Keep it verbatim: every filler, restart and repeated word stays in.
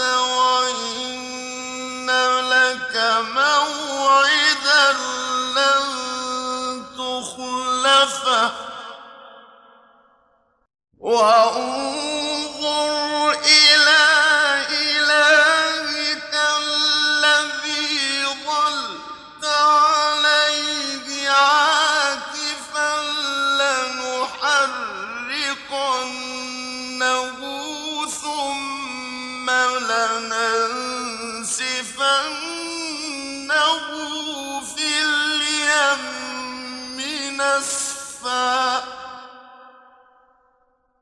وَإِنَّ لَكَ مَوْعِدًا لَّن تُخْلَفَهُ ۖ وَانظُرْ إِلَىٰ إِلَٰهِكَ الَّذِي ظَلتَ عَلَيْهِ عَاكِفًا ۖ لَّنُحَرِّقَنَّهُ ثُمَّ لَنَنسِفَنَّهُ فِي الْيَمِّ نَسْفًا